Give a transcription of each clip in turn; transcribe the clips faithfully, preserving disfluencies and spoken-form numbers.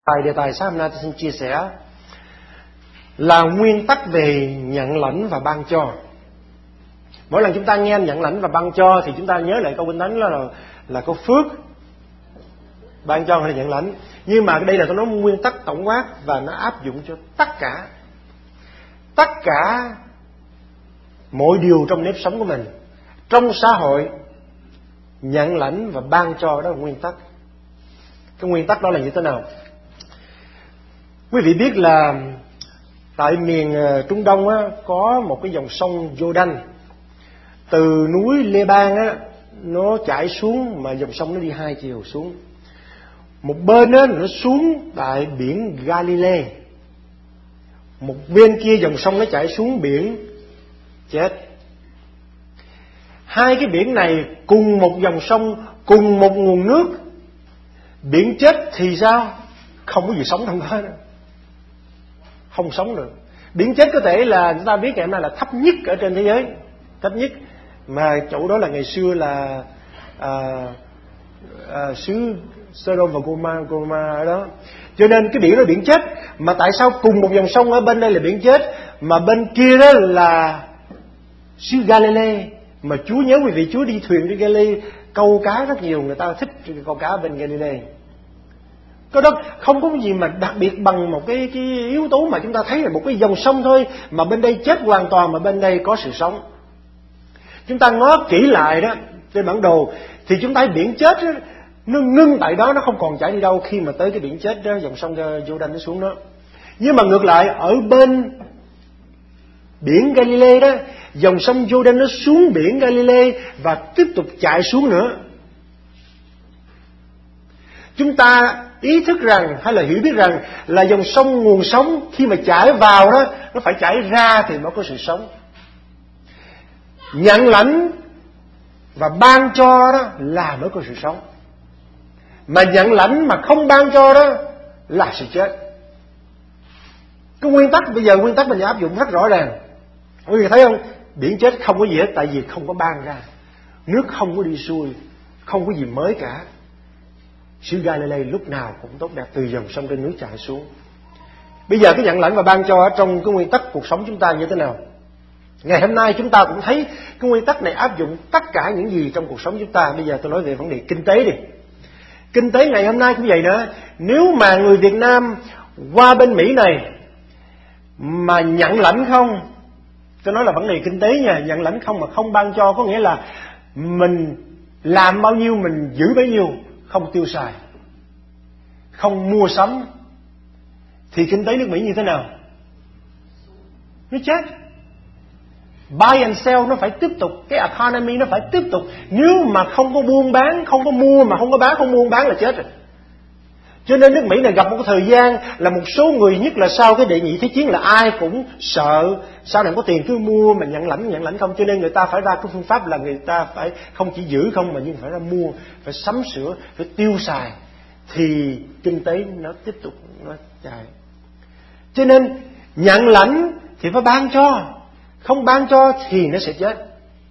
Bài đề tài sáng hôm nay tôi xin chia sẻ là nguyên tắc về nhận lãnh và ban cho. Mỗi lần chúng ta nghe nhận lãnh và ban cho thì chúng ta nhớ lại câu Kinh Thánh là là câu phước, ban cho hay nhận lãnh. Nhưng mà đây là tôi nói nguyên tắc tổng quát và nó áp dụng cho tất cả tất cả mọi điều trong nếp sống của mình, trong xã hội. Nhận lãnh và ban cho đó là nguyên tắc. Cái nguyên tắc đó là như thế nào? Quý vị biết là tại miền Trung Đông á, có một cái dòng sông Jordan từ núi Leban á, nó chảy xuống, mà dòng sông nó đi hai chiều xuống. Một bên á, nó xuống tại biển Galilee, một bên kia dòng sông nó chảy xuống biển chết. Hai cái biển này cùng một dòng sông, cùng một nguồn nước. Biển chết thì sao? Không có gì sống trong đó nữa, không sống được. Biển chết có thể là chúng ta biết ngày hôm nay là thấp nhất ở trên thế giới, thấp nhất, mà chỗ đó là ngày xưa là à, à, xứ Sodom và Gomorrah, Gomorrah ở đó. Cho nên cái biển đó là biển chết. Mà tại sao cùng một dòng sông ở bên đây là biển chết, mà bên kia đó là xứ Galilee? Mà Chúa nhớ quý vị, Chúa đi thuyền đi Galilee câu cá rất nhiều, người ta thích câu cá bên Galilee. Cái đó không có gì mà đặc biệt bằng một cái, cái yếu tố mà chúng ta thấy là một cái dòng sông thôi, mà bên đây chết hoàn toàn, mà bên đây có sự sống. Chúng ta ngó kỹ lại đó trên bản đồ thì chúng ta thấy biển chết đó, nó ngưng tại đó, nó không còn chảy đi đâu khi mà tới cái biển chết đó, dòng sông Jordan nó xuống đó. Nhưng mà ngược lại, ở bên biển Galilee đó, dòng sông Jordan nó xuống biển Galilee và tiếp tục chạy xuống nữa. Chúng ta ý thức rằng hay là hiểu biết rằng là dòng sông nguồn sống khi mà chảy vào đó, nó phải chảy ra thì mới có sự sống. Nhận lãnh và ban cho đó là mới có sự sống. Mà nhận lãnh mà không ban cho đó là sự chết. Cái nguyên tắc bây giờ nguyên tắc mình áp dụng rất rõ ràng. Quý vị thấy không? Biển chết không có gì hết, tại vì không có ban ra. Nước không có đi xuôi, không có gì mới cả. Xứ Galilee lúc nào cũng tốt đẹp từ dòng sông trên núi chảy xuống. Bây giờ cái nhận lãnh và ban cho ở trong cái nguyên tắc cuộc sống chúng ta như thế nào? Ngày hôm nay chúng ta cũng thấy cái nguyên tắc này áp dụng tất cả những gì trong cuộc sống chúng ta. Bây giờ tôi nói về vấn đề kinh tế đi. Kinh tế ngày hôm nay cũng vậy nữa. Nếu mà người Việt Nam qua bên Mỹ này mà nhận lãnh không, tôi nói là vấn đề kinh tế nha, nhận lãnh không mà không ban cho, có nghĩa là mình làm bao nhiêu mình giữ bấy nhiêu, không tiêu xài, không mua sắm, thì kinh tế nước Mỹ như thế nào? Nó chết. Buy and sell nó phải tiếp tục, cái economy nó phải tiếp tục. Nếu mà không có buôn bán, không có mua mà không có bán, không buôn bán là chết rồi. Cho nên nước Mỹ này gặp một cái thời gian là một số người, nhất là sau cái đệ nhị thế chiến, là ai cũng sợ sau này có tiền cứ mua mà nhận lãnh nhận lãnh không. Cho nên người ta phải ra cái phương pháp là người ta phải không chỉ giữ không mà nhưng phải ra mua, phải sắm sửa, phải tiêu xài, thì kinh tế nó tiếp tục nó chạy. Cho nên nhận lãnh thì phải ban cho, không ban cho thì nó sẽ chết.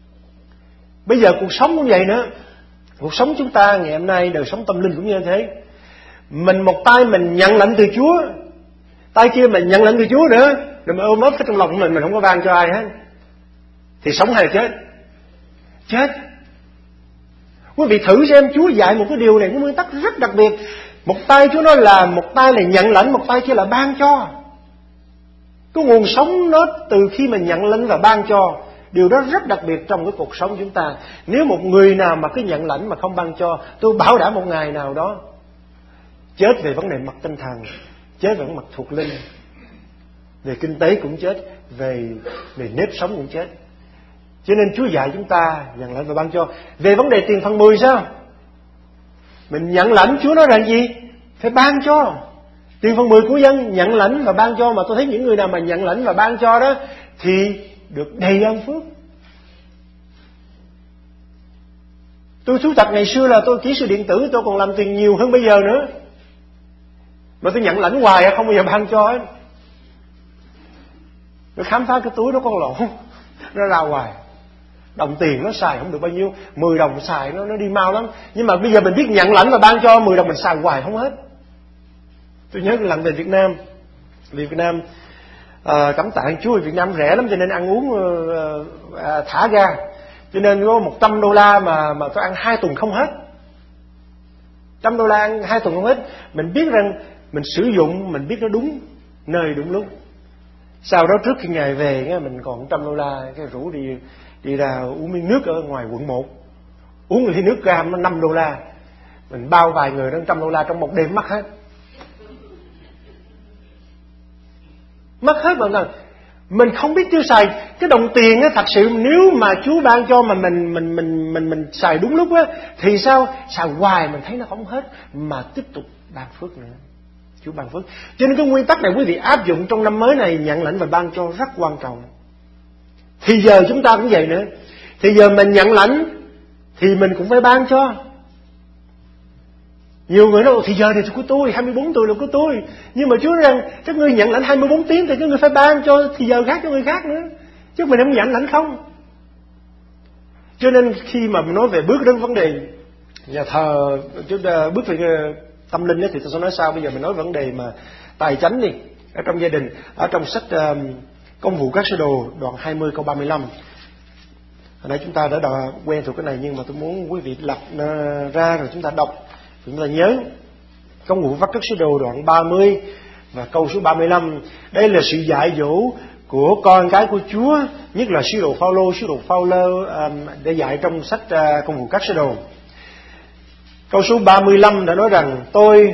Bây giờ cuộc sống cũng vậy nữa. Cuộc sống chúng ta ngày hôm nay, đời sống tâm linh cũng như thế. Mình một tay mình nhận lãnh từ Chúa, tay kia mình nhận lãnh từ Chúa nữa, rồi mình ôm ấp cái trong lòng của mình, mình không có ban cho ai hết, thì sống hay là chết? Chết. Quý vị thử xem, Chúa dạy một cái điều này, cái nguyên tắc rất đặc biệt. Một tay Chúa nói là một tay là nhận lãnh, một tay kia là ban cho. Cái nguồn sống nó từ khi mình nhận lãnh và ban cho. Điều đó rất đặc biệt trong cái cuộc sống chúng ta. Nếu một người nào mà cứ nhận lãnh mà không ban cho, tôi bảo đảm một ngày nào đó chết về vấn đề mặt tinh thần, chết về mặt thuộc linh, về kinh tế cũng chết, về về nếp sống cũng chết. Cho nên Chúa dạy chúng ta nhận lãnh và ban cho. Về vấn đề tiền phần mười sao? Mình nhận lãnh, Chúa nói rằng gì? Phải ban cho. Tiền phần mười của dân nhận lãnh và ban cho. Mà tôi thấy những người nào mà nhận lãnh và ban cho đó thì được đầy ơn phước. Tôi thú thật ngày xưa là tôi kỹ sư điện tử, tôi còn làm tiền nhiều hơn bây giờ nữa, mà tôi nhận lãnh hoài không bao giờ ban cho hết. Tôi khám phá cái túi đó con lỗ, nó ra hoài. Đồng tiền nó xài không được bao nhiêu, mười đồng xài nó nó đi mau lắm. Nhưng mà bây giờ mình biết nhận lãnh và ban cho, mười đồng mình xài hoài không hết. Tôi nhớ lần về Việt Nam, vì Việt Nam à, cảm tạ Chúa, Việt Nam rẻ lắm cho nên ăn uống à, thả ga, cho nên có một trăm đô la mà mà tôi ăn hai tuần không hết. Trăm đô la ăn hai tuần không hết. Mình biết rằng mình sử dụng, mình biết nó đúng nơi đúng lúc. Sau đó trước khi ngày về mình còn trăm đô la, cái rủ đi đi ra uống miếng nước ở ngoài quận một, uống một ly nước cam nó năm đô la, mình bao vài người đó trăm đô la trong một đêm mất hết. Mất hết mọi người. Mình không biết tiêu xài cái đồng tiền á, thật sự nếu mà Chúa ban cho mà mình mình mình mình mình xài đúng lúc á thì sao? Xài hoài mình thấy nó không hết mà tiếp tục ban phước nữa. Chúa ban phước. Cho nên cái nguyên tắc này quý vị áp dụng trong năm mới này, nhận lãnh và ban cho rất quan trọng. Thì giờ chúng ta cũng vậy nữa. Thì giờ mình nhận lãnh thì mình cũng phải ban cho. Nhiều người nói thì giờ này của tôi hai mươi bốn tuổi là của tôi, nhưng mà Chúa nói rằng các ngươi nhận lãnh hai mươi bốn tiếng thì các ngươi phải ban cho thì giờ khác cho người khác nữa, chứ mình không nhận lãnh không. Cho nên khi mà mình nói về bước đến vấn đề nhà thờ, chúng ta bước về tâm linh thì tôi sẽ nói sau. Bây giờ mình nói vấn đề mà tài chánh đi, ở trong gia đình, ở trong sách uh, Công vụ các sứ đồ đoạn hai mươi câu ba mươi lăm. Hồi nãy chúng ta đã đọc, quen thuộc cái này nhưng mà tôi muốn quý vị lật ra rồi chúng ta đọc, chúng ta nhớ. Công vụ các sứ đồ đoạn ba mươi và câu số ba mươi lăm. Đây là sự dạy dỗ của con cái của Chúa, nhất là sứ đồ Phaolô, sứ đồ Phaolô um, để dạy trong sách uh, Công vụ các sứ đồ. Câu số ba mươi lăm đã nói rằng tôi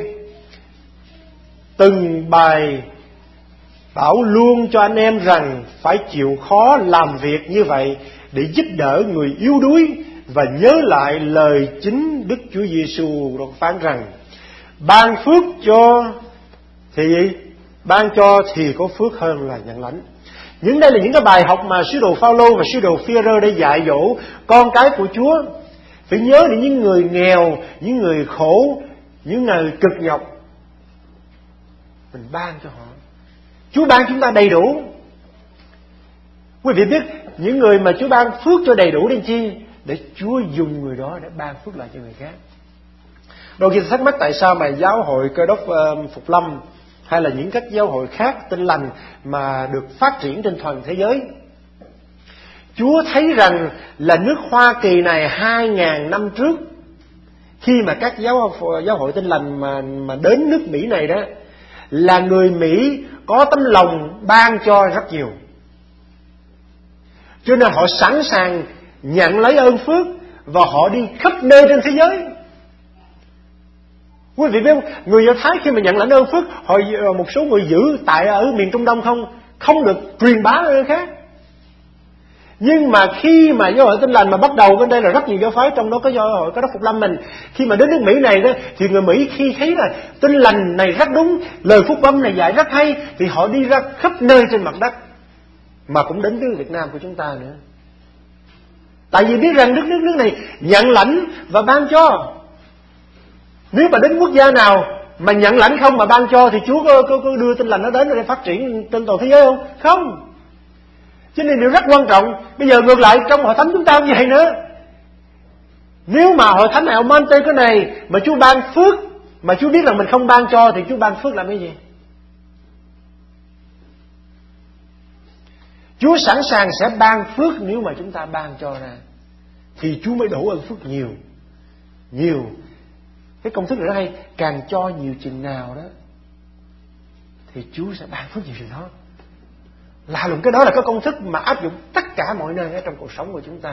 từng bài bảo luôn cho anh em rằng phải chịu khó làm việc như vậy để giúp đỡ người yếu đuối và nhớ lại lời chính Đức Chúa Giêsu phán rằng ban phước cho thì ban cho thì có phước hơn là nhận lãnh. Những đây là những cái bài học mà sứ đồ Phaolô và sứ đồ Phi-e-rơ để dạy dỗ con cái của Chúa. Phải nhớ đến những người nghèo, những người khổ, những người cực nhọc, mình ban cho họ. Chúa ban chúng ta đầy đủ. Quý vị biết những người mà Chúa ban phước cho đầy đủ đến chi? Để Chúa dùng người đó để ban phước lại cho người khác. Đôi khi thắc mắc tại sao mà giáo hội Cơ Đốc uh, Phục Lâm hay là những các giáo hội khác Tin Lành mà được phát triển trên toàn thế giới. Chúa thấy rằng là nước Hoa Kỳ này hai ngàn năm trước, khi mà các giáo giáo hội Tin Lành mà mà đến nước Mỹ này đó, là người Mỹ có tấm lòng ban cho rất nhiều. Cho nên họ sẵn sàng nhận lấy ơn phước và họ đi khắp nơi trên thế giới. Quý vị biết không? Người Do Thái khi mà nhận lãnh ơn phước, họ một số người giữ tại ở miền Trung Đông không không được truyền bá ở nơi khác. Nhưng mà khi mà giáo hội Tin Lành mà bắt đầu bên đây là rất nhiều giáo phái, trong đó có giáo hội Cơ Đốc Phục Lâm mình, khi mà đến nước Mỹ này đó, thì người Mỹ khi thấy là Tin Lành này rất đúng, lời phúc âm này dạy rất hay, thì họ đi ra khắp nơi trên mặt đất, mà cũng đến với Việt Nam của chúng ta nữa. Tại vì biết rằng nước nước nước này nhận lãnh và ban cho. Nếu mà đến quốc gia nào mà nhận lãnh không mà ban cho thì Chúa có, có, có đưa Tin Lành nó đến để phát triển trên toàn thế giới không? Không. Cho nên điều rất quan trọng. Bây giờ ngược lại trong hội thánh chúng ta cũng vậy nữa. Nếu mà hội thánh nào mang tên cái này mà Chúa ban phước, mà Chúa biết là mình không ban cho, thì Chúa ban phước làm cái gì? Chúa sẵn sàng sẽ ban phước nếu mà chúng ta ban cho ra, thì Chúa mới đổ ơn phước nhiều. Nhiều. Cái công thức này rất hay. Càng cho nhiều chừng nào đó thì Chúa sẽ ban phước nhiều chừng đó. Là luôn cái đó là cái công thức mà áp dụng tất cả mọi nơi ở trong cuộc sống của chúng ta.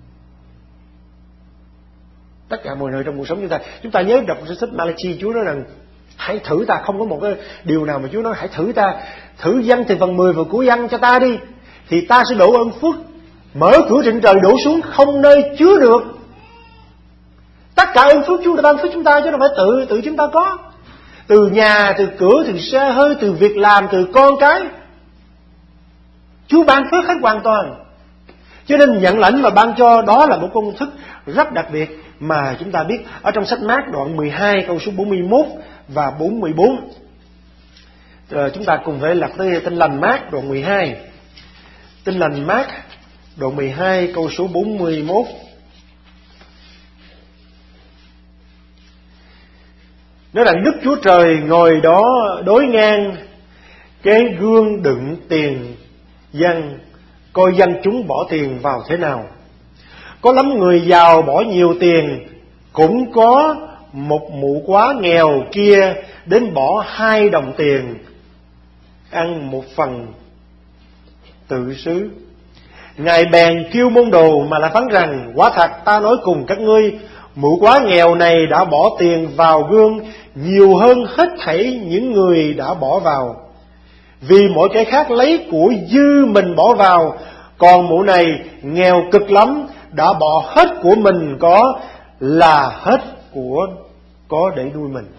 Tất cả mọi nơi trong cuộc sống chúng ta. Chúng ta nhớ đọc sách Malachi, Chúa nói rằng hãy thử ta. Không có một cái điều nào mà Chúa nói hãy thử ta. Thử dân từ phần mười và của dân cho ta đi, thì ta sẽ đổ ơn phước, mở cửa trên trời đổ xuống không nơi chứa được. Tất cả ơn phước Chúa đã ban phước chúng ta, chứ không phải tự tự chúng ta có. Từ nhà, từ cửa, từ xe hơi, từ việc làm, từ con cái, Chúa ban phước hết hoàn toàn. Cho nên nhận lãnh và ban cho đó là một công thức rất đặc biệt mà chúng ta biết ở trong sách Mác đoạn mười hai câu số bốn mươi mốt và bốn mươi bốn. Rồi chúng ta cùng với lật tới Tin Lành Mác đoạn mười hai. Tin Lành Mác đoạn mười hai câu số bốn mươi mốt. Nói rằng Đức Chúa Trời ngồi đó đối ngang cái gương đựng tiền dân, coi dân chúng bỏ tiền vào thế nào. Có lắm người giàu bỏ nhiều tiền, cũng có một mụ quá nghèo kia đến bỏ hai đồng tiền, ăn một phần tự xứ. Ngài bèn kêu môn đồ mà lại phán rằng: quả thật ta nói cùng các ngươi, mụ quá nghèo này đã bỏ tiền vào gương nhiều hơn hết thảy những người đã bỏ vào. Vì mỗi kẻ khác lấy của dư mình bỏ vào, còn mụ này nghèo cực lắm, đã bỏ hết của mình có, là hết của có để nuôi mình.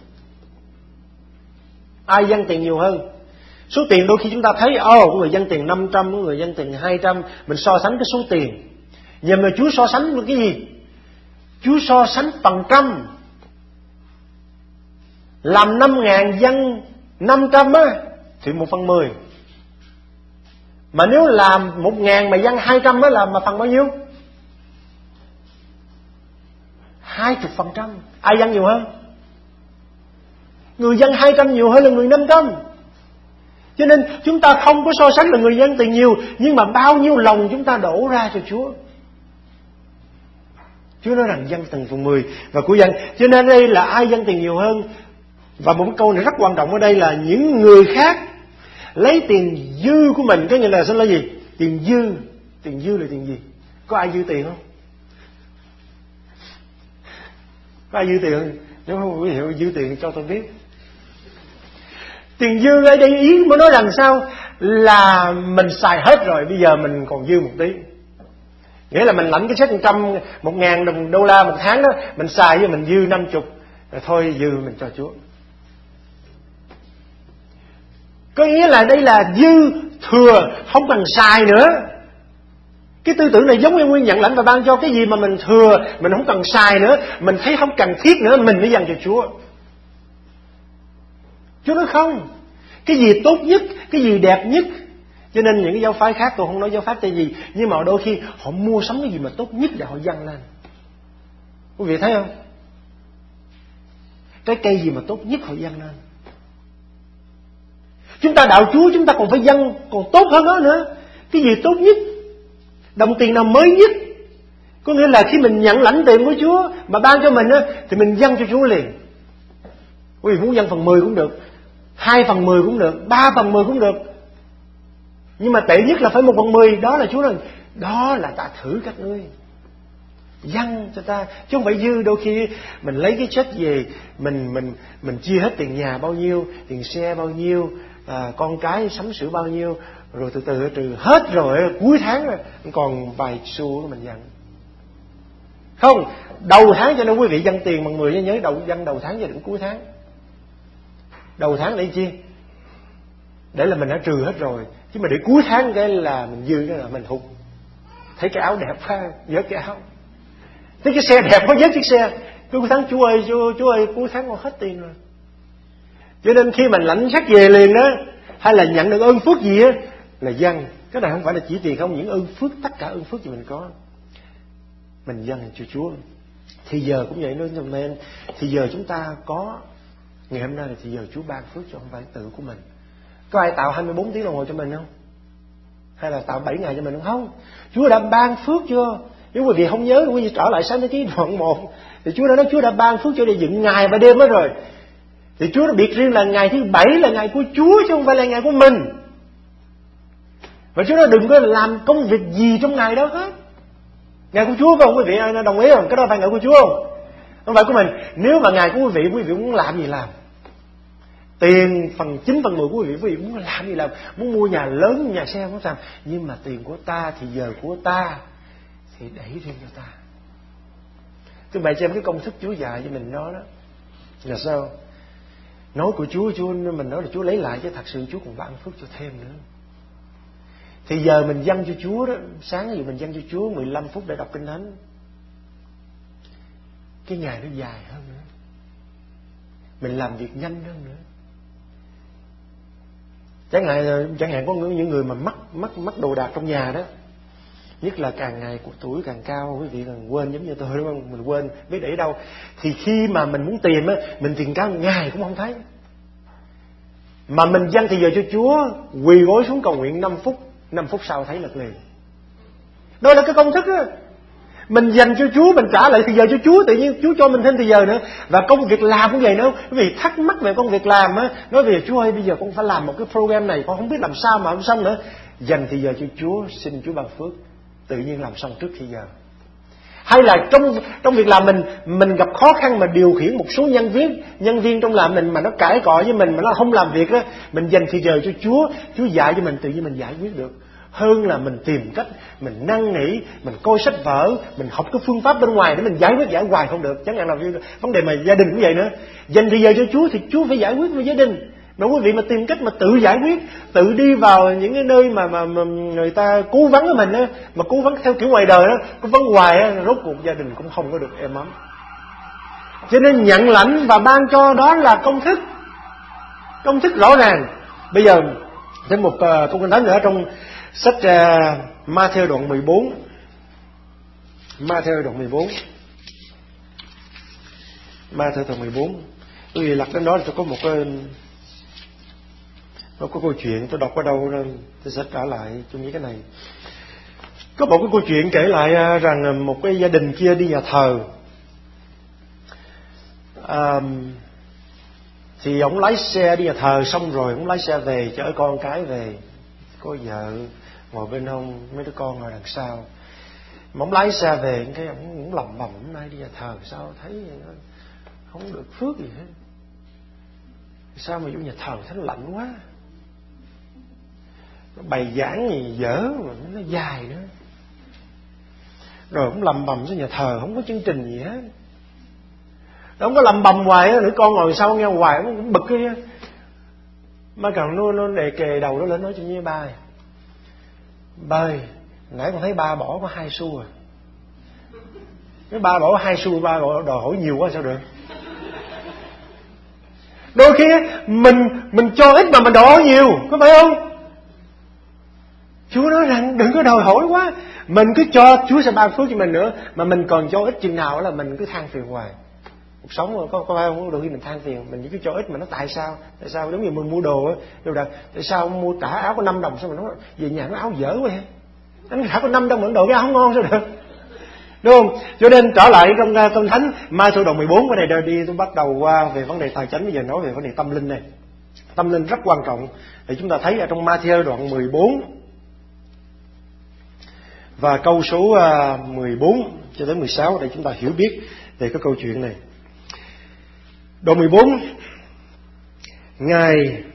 Ai dâng tiền nhiều hơn? Số tiền đôi khi chúng ta thấy Ồ, oh, có người dâng tiền năm trăm, có người dâng tiền hai trăm. Mình so sánh cái số tiền. Nhưng mà Chúa so sánh với cái gì? Chúa so sánh phần trăm. Làm năm ngàn dân năm trăm á, thì một phần mười. Mà nếu làm một ngàn mà dân hai trăm á, là mà phần bao nhiêu? Hai chục phần trăm. Ai dân nhiều hơn? Người dân hai trăm nhiều hơn là người năm trăm. Cho nên chúng ta không có so sánh là người dân tiền nhiều, nhưng mà bao nhiêu lòng chúng ta đổ ra cho Chúa. Chúa nói rằng dân từng phần mười và của dân. Cho nên đây là ai dân tiền nhiều hơn. Và một câu này rất quan trọng ở đây là những người khác lấy tiền dư của mình. Cái nghĩa là sẽ là gì? Tiền dư. Tiền dư là tiền gì? Có ai dư tiền không? Có ai dư tiền? Nếu không quý hiểu dư tiền cho tôi biết. Tiền dư ở đây ý mới nói rằng sao? Là mình xài hết rồi, bây giờ mình còn dư một tí. Nghĩa là mình lãnh cái sách một trăm, một ngàn đồng đô la một tháng đó, mình xài với mình dư năm chục, rồi thôi dư mình cho Chúa. Có nghĩa là đây là dư thừa, không cần xài nữa. Cái tư tưởng này giống như nguyên nhận lãnh và ban cho. Cái gì mà mình thừa, mình không cần xài nữa, mình thấy không cần thiết nữa, mình mới dành cho Chúa. Chúa nói không. Cái gì tốt nhất, cái gì đẹp nhất. Cho nên những cái giáo phái khác, tôi không nói giáo phái tên gì, nhưng mà đôi khi họ mua sắm cái gì mà tốt nhất để họ dâng lên. Quý vị thấy không? Cái cây gì mà tốt nhất họ dâng lên. Chúng ta đạo Chúa chúng ta còn phải dâng còn tốt hơn đó nữa. Cái gì tốt nhất? Đồng tiền nào mới nhất? Có nghĩa là khi mình nhận lãnh tiền của Chúa mà ban cho mình á, thì mình dâng cho Chúa liền. Quý vị muốn dâng phần mười cũng được, hai phần mười cũng được, ba phần mười cũng được. Nhưng mà tệ nhất là phải một phần mười. Đó là Chúa nói, đó là ta thử các ngươi, dâng cho ta, chứ không phải dư. Đôi khi mình lấy cái check về, mình mình mình chia hết tiền nhà bao nhiêu, tiền xe bao nhiêu, à, con cái sắm sửa bao nhiêu, rồi từ từ trừ hết rồi cuối tháng rồi còn vài xu mình dâng. Không, đầu tháng cho nên quý vị dâng tiền bằng mười, nhớ đầu dâng đầu tháng cho đến cuối tháng. Đầu tháng để chi? Để là mình đã trừ hết rồi, chứ mà để cuối tháng cái là mình dư, cái là mình hụt. Thấy cái áo đẹp quá, vớt cái áo. Thấy cái xe đẹp quá, vớt chiếc xe. Cuối tháng Chúa ơi, Chúa, Chúa ơi, cuối tháng còn hết tiền rồi. Cho nên khi mình lãnh sách về liền đó, hay là nhận được ơn phước gì á, là dâng. Cái này không phải là chỉ tiền không, những ơn phước, tất cả ơn phước gì mình có, mình dâng cho Chúa. Thì giờ cũng vậy nữa, nên thì giờ chúng ta có ngày hôm nay là thì giờ Chúa ban phước cho, không phải tự của mình. Có ai tạo hai mươi bốn tiếng đồng hồ cho mình không? Hay là tạo bảy ngày cho mình không? Không. Chúa đã ban phước chưa? Nếu quý vị không nhớ, quý vị trở lại Sáng Thế Ký đoạn một, thì Chúa đã nói Chúa đã ban phước cho để dựng ngày và đêm đó rồi. Thì Chúa đã biệt riêng là ngày thứ bảy là ngày của Chúa, chứ không phải là ngày của mình. Và Chúa nói đừng có làm công việc gì trong ngày đó hết. Ngày của Chúa phải không quý vị? Ai đồng ý không? Cái đó phải ngày của Chúa không? Không phải của mình. Nếu mà ngày của quý vị, quý vị muốn làm gì làm. Tiền phần chín phần mười của quý vị, quý vị muốn làm gì làm. Muốn mua nhà lớn, nhà xe không sao. Nhưng mà tiền của ta thì giờ của ta, thì đẩy riêng cho ta. Tôi bày cho em cái công thức Chúa dạy cho mình đó đó. Là sao? Nói của Chúa, Chúa mình nói là Chúa lấy lại, chứ thật sự Chúa còn ban phước cho thêm nữa. Thì giờ mình dâng cho Chúa đó, sáng giờ mình dâng cho Chúa mười lăm phút để đọc Kinh Thánh. Cái ngày nó dài hơn nữa. Mình làm việc nhanh hơn nữa. Chẳng hạn, chẳng hạn có những người mà mắc mắc mắc đồ đạc trong nhà đó, Nhất là càng ngày của tuổi càng cao, quý vị càng quên giống như tôi đúng không? Mình quên biết để đâu. Thì khi mà mình muốn tìm á, mình tìm cả một ngày cũng không thấy. Mà mình dâng thì giờ cho Chúa, quỳ gối xuống cầu nguyện năm phút, năm phút sau thấy lật liền. Đó là cái công thức á. Mình dành cho Chúa, mình trả lại thì giờ cho Chúa, tự nhiên Chúa cho mình thêm thì giờ nữa. Và công việc làm cũng vậy nữa. Quý vị thắc mắc về công việc làm á, nói về Chúa ơi bây giờ con phải làm một cái program này, con không biết làm sao mà không xong nữa. Dành thì giờ cho Chúa, xin Chúa ban phước, tự nhiên làm xong trước khi giờ. Hay là trong trong việc làm mình mình gặp khó khăn mà điều khiển một số nhân viên nhân viên trong làm mình mà nó cãi cọ với mình mà nó không làm việc đó, mình dành thì giờ cho Chúa, Chúa dạy cho mình, tự nhiên mình giải quyết được. Hơn là mình tìm cách, mình năn nỉ, mình coi sách vở, mình học cái phương pháp bên ngoài để mình giải quyết giải hoài không được. Chẳng hạn là vấn đề mà gia đình cũng vậy nữa. Dành thì giờ cho Chúa thì Chúa phải giải quyết với gia đình. Mà quý vị mà tìm cách mà tự giải quyết, tự đi vào những cái nơi mà mà, mà người ta cố vấn với mình á, mà cố vấn theo kiểu ngoài đời đó, cố vấn hoài á, rốt cuộc gia đình cũng không có được êm ấm. Cho nên nhận lãnh và ban cho đó là công thức, công thức rõ ràng. Bây giờ thêm một uh, câu kinh thánh nữa trong sách uh, Ma-thi-ơ đoạn mười bốn. Ma-thi-ơ đoạn mười bốn. Ma-thi-ơ đoạn mười bốn. Quý vị lật đến đó thì tôi có một cái nó có câu chuyện tôi đọc ở đâu nên tôi sẽ trả lại trong những cái này. Có một cái câu chuyện kể lại rằng một cái gia đình kia đi nhà thờ, à, thì ông lái xe đi nhà thờ xong rồi ông lái xe về chở con cái về, có vợ ngồi bên hông, mấy đứa con ngồi đằng sau. Mà ông lái xe về cái ông cũng lầm bầm, hôm nay đi nhà thờ sao thấy không được phước gì hết, sao mà vô nhà thờ thấy nó lạnh quá, bài giảng gì dở mà nó dài nữa. Rồi cũng lầm bầm xuống nhà thờ không có chương trình gì hết. Nó không có lầm bầm hoài á, nữ con ngồi sau nghe hoài nó cũng bực cái. Má cần nó nó đề kề đầu nó lên nói cho như ba ơi, ba ơi, nãy con thấy ba bỏ có hai xu à. Cái ba bỏ hai xu, ba đòi hỏi nhiều quá sao được. Đôi khi mình mình cho ít mà mình đòi hỏi nhiều, có phải không? Chúa nói rằng đừng có đòi hỏi quá, mình cứ cho Chúa sẽ ban phước cho mình nữa, mà mình còn cho ít chừng nào là mình cứ than phiền hoài. Cuộc sống mà có có phải không? Đôi khi mình than phiền, mình chỉ cứ cho ít mà nó tại sao? Tại sao giống như mình mua đồ á, đâu là tại sao mua trả áo có năm đồng sao mà nó về nhà nó áo dở quá vậy? Anh trả có năm đồng mà nó đồ cái áo không ngon sao được? Đúng không? Cho nên trở lại trong Kinh Thánh Ma-thi-ơ đoạn mười bốn, cái này đi tôi bắt đầu qua về vấn đề tài chính, bây giờ nói về vấn đề tâm linh này. Tâm linh rất quan trọng. Thì chúng ta thấy ở trong Ma-thi-ơ đoạn mười bốn và câu số mười bốn cho đến mười sáu để chúng ta hiểu biết về cái câu chuyện này. Đoạn mười bốn, Ngài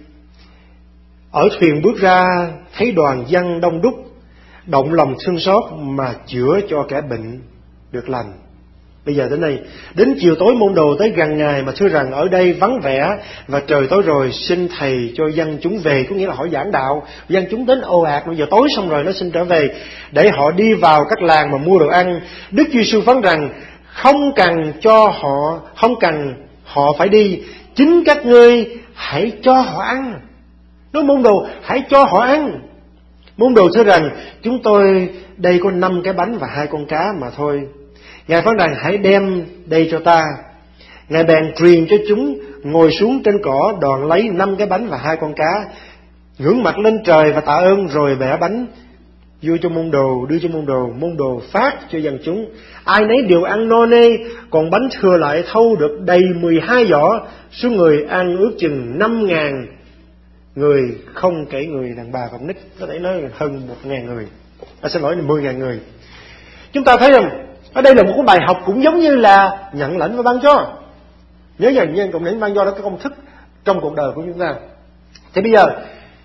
ở thuyền bước ra thấy đoàn dân đông đúc, động lòng thương xót mà chữa cho kẻ bệnh được lành. Bây giờ đến đây, đến chiều tối môn đồ tới gần Ngài mà thưa rằng ở đây vắng vẻ và trời tối rồi, xin Thầy cho dân chúng về, có nghĩa là hỏi giảng đạo. Dân chúng đến ồ ạt, bây giờ tối xong rồi nó xin trở về để họ đi vào các làng mà mua đồ ăn. Đức Chúa Giêsu phán rằng không cần cho họ, không cần họ phải đi, chính các ngươi hãy cho họ ăn. Nói môn đồ hãy cho họ ăn. Môn đồ thưa rằng chúng tôi đây có năm cái bánh và hai con cá mà thôi. Ngài phán rằng hãy đem đây cho ta. Ngài bèn truyền cho chúng ngồi xuống trên cỏ, đoàn lấy năm cái bánh và hai con cá, ngưỡng mặt lên trời và tạ ơn, rồi bẻ bánh đưa cho môn đồ, đưa cho môn đồ, môn đồ phát cho dân chúng. Ai nấy đều ăn no nê, còn bánh thừa lại thâu được đầy mười hai giỏ. Số người ăn ước chừng năm ngàn người, không kể người đàn bà và nít, có thể nói là hơn một ngàn người. À, xin lỗi là mười ngàn người. Chúng ta thấy rằng ở đây là một cái bài học cũng giống như là nhận lãnh và ban cho. Nhớ nhận nhận cộng lãnh ban cho đó cái công thức trong cuộc đời của chúng ta. Thì bây giờ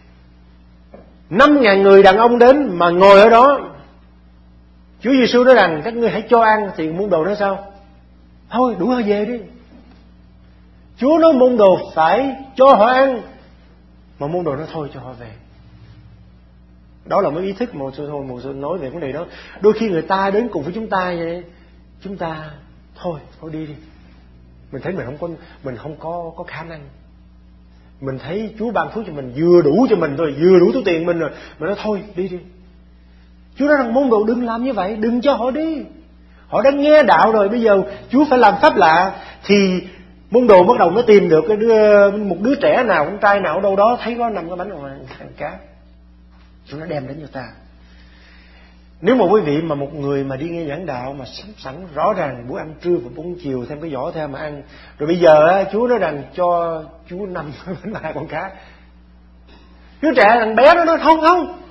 năm ngàn người đàn ông đến mà ngồi ở đó, Chúa Giêsu nói rằng các ngươi hãy cho ăn, thì môn đồ nói sao? Thôi đủ rồi về đi. Chúa nói môn đồ phải cho họ ăn, mà môn đồ nói thôi cho họ về. Đó là một ý thức mà một sư thôi một sư nói về vấn đề đó. Đôi khi người ta đến cùng với chúng ta vậy, chúng ta thôi thôi đi đi. Mình thấy mình không có mình không có có khả năng. Mình thấy Chúa ban phước cho mình vừa đủ cho mình thôi, vừa đủ túi tiền mình rồi, mình nói thôi đi đi. Chúa nói rằng môn đồ đừng làm như vậy, đừng cho họ đi. Họ đã nghe đạo rồi, bây giờ Chúa phải làm pháp lạ. Thì môn đồ bắt đầu mới tìm được cái đứa, một đứa trẻ nào, con trai nào đâu đó thấy có năm cái bánh ngoài ăn cá. Chúa nó đem đến cho ta. Nếu mà quý vị mà một người mà đi nghe giảng đạo mà sẵn sẵn rõ ràng bữa ăn trưa và bữa ăn chiều thêm cái giỏ theo mà ăn, rồi bây giờ á, Chúa nói rằng cho Chúa năm hai con cá. Đứa trẻ thằng bé nó nói không không,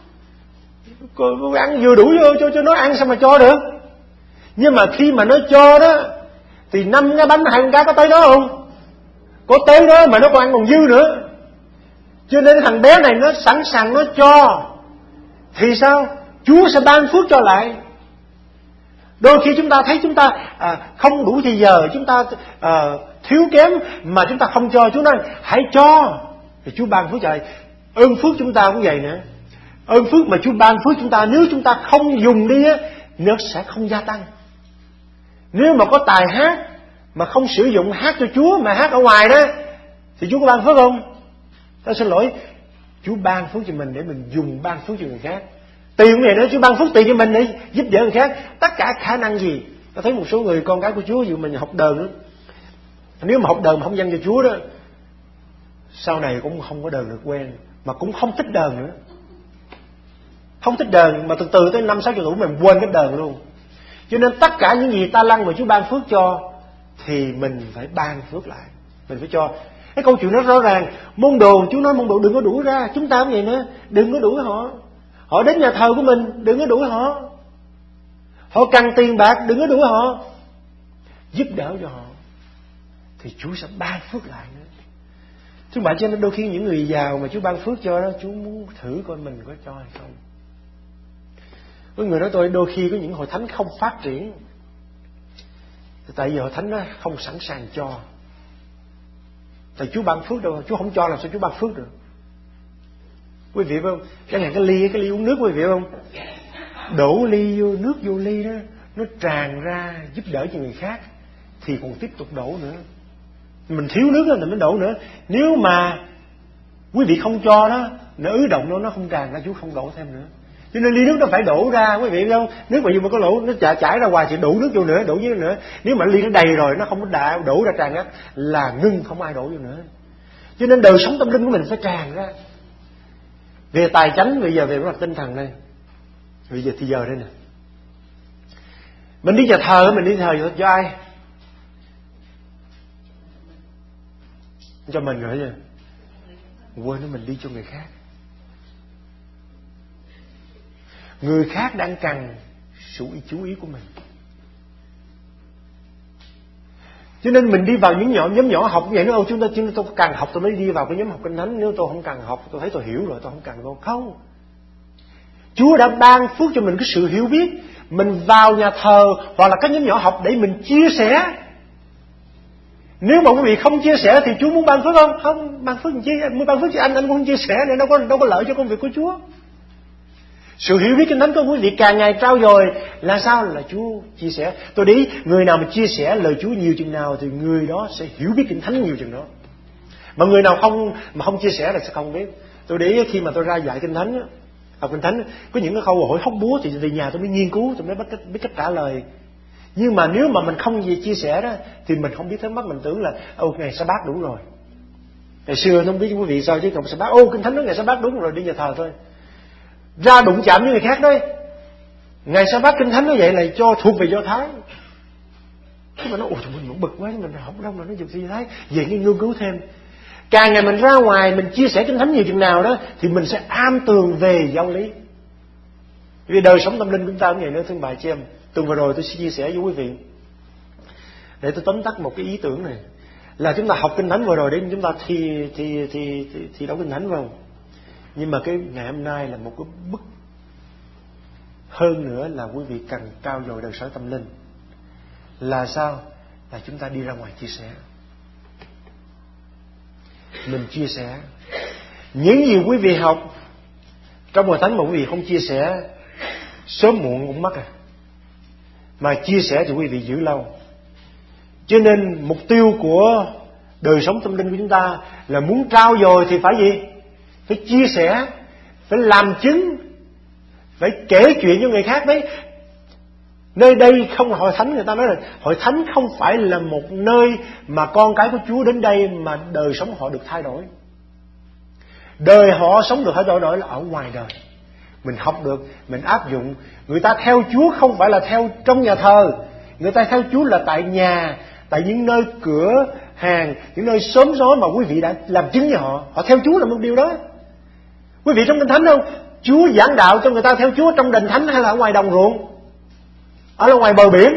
cô ăn vừa đủ vô cho cho nó ăn sao mà cho được. Nhưng mà khi mà nó cho đó thì năm cái bánh hai con cá có tới đó không? Có tới đó mà nó còn ăn còn dư nữa. Cho nên thằng bé này nó sẵn sàng nó cho. Thì sao? Chúa sẽ ban phước cho lại. Đôi khi chúng ta thấy chúng ta à, không đủ thì giờ, chúng ta à, thiếu kém mà chúng ta không cho. Chúa nói hãy cho thì Chúa ban phước cho lại. Ơn phước chúng ta cũng vậy nữa. Ơn phước mà Chúa ban phước chúng ta, nếu chúng ta không dùng đi á, nó sẽ không gia tăng. Nếu mà có tài hát mà không sử dụng hát cho Chúa mà hát ở ngoài đó thì Chúa có ban phước không? Ta xin lỗi, Chúa ban phước cho mình để mình dùng ban phước cho người khác. Tiền cũng vậy đó, Chúa ban phước tiền cho mình để giúp đỡ người khác. Tất cả khả năng gì. Ta thấy một số người con cái của Chúa, dù mình học đờn đó, nếu mà học đờn mà không dâng cho Chúa đó, sau này cũng không có đờn được quen, mà cũng không thích đờn nữa. Không thích đờn mà từ từ tới năm sáu tuổi mình quên cái đờn luôn. Cho nên tất cả những gì ta lăng mà Chúa ban phước cho thì mình phải ban phước lại. Mình phải cho. Cái câu chuyện nó rõ ràng. Môn đồ, Chúa nói môn đồ đừng có đuổi ra. Chúng ta cũng vậy nữa, đừng có đuổi họ. Họ đến nhà thờ của mình, đừng có đuổi họ. Họ cần tiền bạc, đừng có đuổi họ. Giúp đỡ cho họ thì Chúa sẽ ban phước lại nữa. Thưa bạn, cho nên đôi khi những người giàu mà Chúa ban phước cho đó, Chúa muốn thử coi mình có cho hay không. Có người nói tôi đôi khi có những hội thánh không phát triển tại vì hội thánh nó không sẵn sàng cho. Tại Chúa ban phước đâu, Chúa không cho làm sao Chúa ban phước được. Quý vị phải không? Chẳng hạn cái ly, cái ly uống nước quý vị phải không? Đổ ly vô, nước vô ly đó, nó tràn ra giúp đỡ cho người khác thì còn tiếp tục đổ nữa. Mình thiếu nước thì mình đổ nữa. Nếu mà quý vị không cho đó, nó ứ động nó nó không tràn ra, Chúa không đổ thêm nữa. Cho nên ly nước nó phải đổ ra, quý vị biết không? Nước mà dù mà có lỗ nó chảy, chảy ra ngoài thì đổ nước vô nữa, đổ dưới nữa. Nếu mà ly nó đầy rồi nó không có đạ, đổ ra tràn ra là ngưng, không ai đổ vô nữa. Cho nên đời sống tâm linh của mình phải tràn ra. Về tài chánh bây giờ về mặt tinh thần đây. Bây giờ thì giờ đây nè. Mình đi nhà thờ, mình đi thờ cho ai? Cho mình rồi nha. Quên nó mình đi cho người khác. Người khác đang cần sự chú ý của mình. Cho nên mình đi vào những nhóm nhóm nhỏ học vậy. Nó chúng ta chúng tôi cần học tôi mới đi vào cái nhóm học Kinh Thánh. Nếu tôi không cần học tôi thấy tôi hiểu rồi, tôi không cần đâu. Không. Chúa đã ban phước cho mình cái sự hiểu biết. Mình vào nhà thờ hoặc là các nhóm nhỏ học để mình chia sẻ. Nếu mà quý vị không chia sẻ thì Chúa muốn ban phước không? Không, ban phước chi? Muốn ban phước cho anh, anh cũng không chia sẻ để đâu có đâu có lợi cho công việc của Chúa. Sự hiểu biết Kinh Thánh của quý vị càng ngày trau dồi là sao? Là Chúa chia sẻ. Tôi đi, người nào mà chia sẻ lời Chúa nhiều chừng nào thì người đó sẽ hiểu biết Kinh Thánh nhiều chừng đó. Mà người nào không mà không chia sẻ là sẽ không biết. Tôi để khi mà tôi ra dạy Kinh Thánh, học Kinh Thánh, có những cái câu hỏi hóc búa thì về nhà tôi mới nghiên cứu, tôi mới biết cách, biết cách trả lời. Nhưng mà nếu mà mình không gì chia sẻ đó thì mình không biết thắc mắc, mình tưởng là ô ngày sa bát đủ rồi. Ngày xưa không biết quý vị sao chứ còn sa bát, ô Kinh Thánh nói ngày sa bát đúng rồi, đi nhà thờ thôi. Ra đụng chạm với người khác đấy. Ngày sa bát Kinh Thánh nó vậy là cho thuộc về Do Thái. Thế mà nó ồ mình cũng bực quá, mình học đâu mà nó dùng Do Thái. Về nghiên cứu thêm. Càng ngày mình ra ngoài mình chia sẻ Kinh Thánh nhiều chừng nào đó thì mình sẽ am tường về giáo lý. Vì đời sống tâm linh của chúng ta cũng vậy nữa, thưa bà chị em. Tuần vừa rồi tôi sẽ chia sẻ với quý vị để tôi tóm tắt một cái ý tưởng này, là chúng ta học Kinh Thánh vừa rồi để chúng ta thi thi thi thi, thi đấu Kinh Thánh vào. Nhưng mà cái ngày hôm nay là một cái bức hơn nữa là quý vị cần trau dồi đời sống tâm linh. Là sao? Là chúng ta đi ra ngoài chia sẻ. Mình chia sẻ những gì quý vị học trong Hội Thánh mà quý vị không chia sẻ, sớm muộn cũng mất à. Mà chia sẻ thì quý vị giữ lâu. Cho nên mục tiêu của đời sống tâm linh của chúng ta là muốn trau dồi thì phải gì? Phải chia sẻ, phải làm chứng, phải kể chuyện cho người khác đấy. Nơi đây không là hội thánh, người ta nói là hội thánh không phải là một nơi mà con cái của Chúa đến đây mà đời sống họ được thay đổi. Đời họ sống được thay đổi là ở ngoài đời. Mình học được, mình áp dụng. Người ta theo Chúa không phải là theo trong nhà thờ. Người ta theo Chúa là tại nhà, tại những nơi cửa hàng, những nơi xóm xó mà quý vị đã làm chứng cho họ. Họ theo Chúa là một điều đó. Quý vị trong Kinh Thánh không? Chúa giảng đạo cho người ta theo Chúa trong đền thánh hay là ở ngoài đồng ruộng, ở ngoài bờ biển.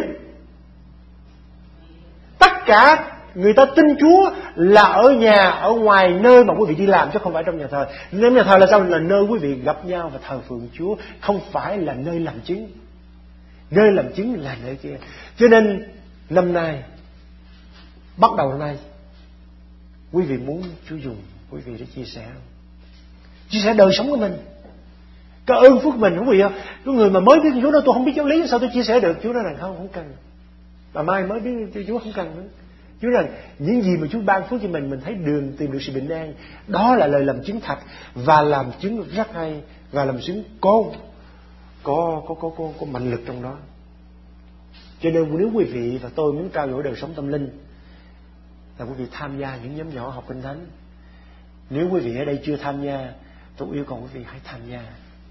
Tất cả người ta tin Chúa là ở nhà, ở ngoài nơi mà quý vị đi làm, chứ không phải trong nhà thờ. Nên nhà thờ là sao? Là nơi quý vị gặp nhau và thờ phượng Chúa, không phải là nơi làm chứng. Nơi làm chứng là nơi kia. Cho nên năm nay, bắt đầu năm nay, quý vị muốn Chúa dùng quý vị để chia sẻ không? Chia sẻ đời sống của mình, cái ơn phước mình, không bị không? Cái người mà mới biết Chúa nói tôi không biết giáo lý, sao tôi chia sẻ được? Chúa nói rằng không, không cần. Mà mai mới biết Chúa không cần nữa. Chúa nói rằng những gì mà Chúa ban phước cho mình, mình thấy đường tìm được sự bình an, đó là lời làm chứng thật và làm chứng rất hay và làm chứng có có có có có, có mạnh lực trong đó. Cho nên nếu quý vị và tôi muốn trao dồi đời sống tâm linh, là quý vị tham gia những nhóm nhỏ học Kinh Thánh. Nếu quý vị ở đây chưa tham gia, tôi yêu cầu quý vị hãy tham gia.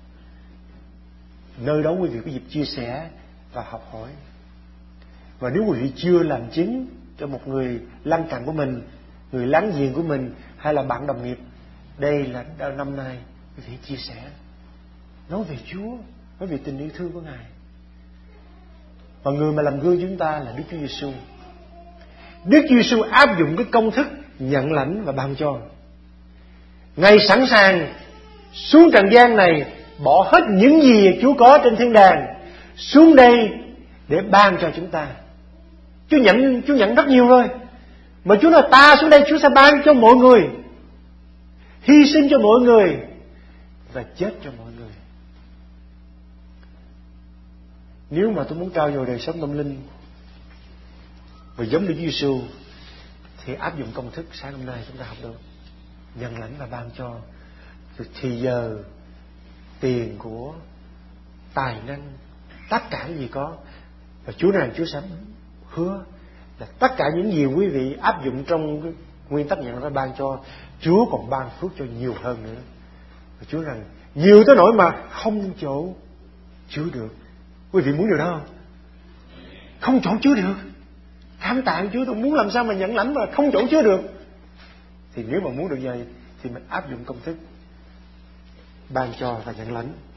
Nơi đó quý vị có dịp chia sẻ và học hỏi. Và nếu quý vị chưa làm chứng cho một người lân cận của mình, người láng giềng của mình, hay là bạn đồng nghiệp, đây là năm nay quý vị chia sẻ, nói về Chúa, nói về tình yêu thương của Ngài. Và người mà làm gương chúng ta là Đức Chúa Giêsu. Đức Chúa Giêsu áp dụng cái công thức nhận lãnh và ban cho. Ngài sẵn sàng xuống trần gian này, bỏ hết những gì Chúa có trên thiên đàng xuống đây để ban cho chúng ta. Chúa nhận, Chúa nhận rất nhiều rồi. Mà Chúa nói ta xuống đây Chúa sẽ ban cho mọi người, hy sinh cho mọi người và chết cho mọi người. Nếu mà tôi muốn trao dồi đời sống tâm linh và giống như Chúa Giêsu, thì áp dụng công thức sáng hôm nay chúng ta học được. Nhận lãnh và ban cho. Thì giờ, tiền của, tài năng, tất cả những gì có. Và Chúa nói rằng Chúa sẽ hứa là tất cả những gì quý vị áp dụng trong cái nguyên tắc nhận lãnh và ban cho, Chúa còn ban phước cho nhiều hơn nữa. Và Chúa rằng nhiều tới nỗi mà không chỗ chứa được. Quý vị muốn điều đó không? Không chỗ chứa được. Cảm tạ Chúa, tôi muốn làm sao mà nhận lãnh mà không chỗ chứa được. Thì nếu mà muốn được vậy thì mình áp dụng công thức ban cho và nhận lãnh.